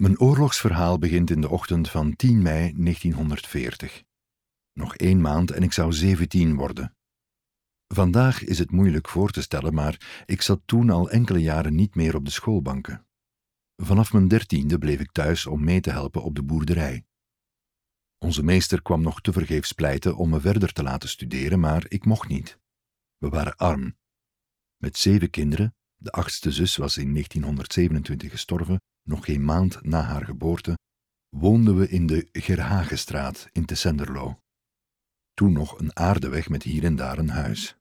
Mijn oorlogsverhaal begint in de ochtend van 10 mei 1940. Nog 1 maand en ik zou 17 worden. Vandaag is het moeilijk voor te stellen, maar ik zat toen al enkele jaren niet meer op de schoolbanken. Vanaf mijn 13e bleef ik thuis om mee te helpen op de boerderij. Onze meester kwam nog tevergeefs pleiten om me verder te laten studeren, maar ik mocht niet. We waren arm. Met 7 kinderen, de 8e zus was in 1927 gestorven, nog geen maand na haar geboorte, woonden we in de Gerhagenstraat in Tessenderlo. Toen nog een aardeweg met hier en daar een huis.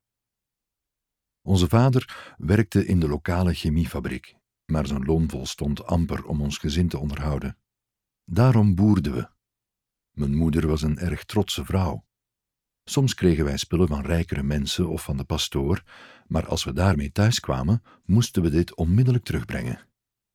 Onze vader werkte in de lokale chemiefabriek, maar zijn loon volstond amper om ons gezin te onderhouden. Daarom boerden we. Mijn moeder was een erg trotse vrouw. Soms kregen wij spullen van rijkere mensen of van de pastoor, maar als we daarmee thuis kwamen, moesten we dit onmiddellijk terugbrengen.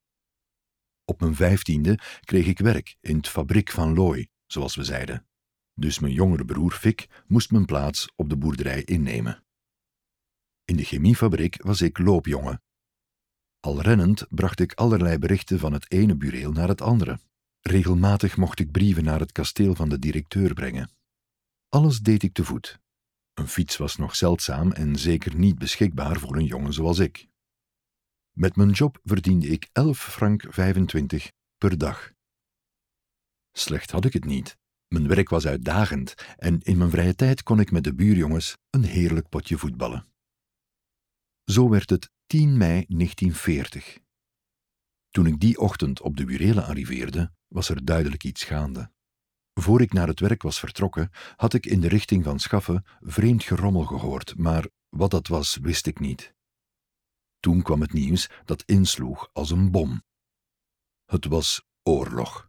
Op mijn 15e kreeg ik werk in het fabriek van Looy, zoals we zeiden. Dus mijn jongere broer Fik moest mijn plaats op de boerderij innemen. In de chemiefabriek was ik loopjongen. Al rennend bracht ik allerlei berichten van het ene bureel naar het andere. Regelmatig mocht ik brieven naar het kasteel van de directeur brengen. Alles deed ik te voet. Een fiets was nog zeldzaam en zeker niet beschikbaar voor een jongen zoals ik. Met mijn job verdiende ik 11,25 frank per dag. Slecht had ik het niet. Mijn werk was uitdagend en in mijn vrije tijd kon ik met de buurjongens een heerlijk potje voetballen. Zo werd het 10 mei 1940. Toen ik die ochtend op de burelen arriveerde, was er duidelijk iets gaande. Voor ik naar het werk was vertrokken, had ik in de richting van Schaffen vreemd gerommel gehoord, maar wat dat was, wist ik niet. Toen kwam het nieuws dat insloeg als een bom. Het was oorlog.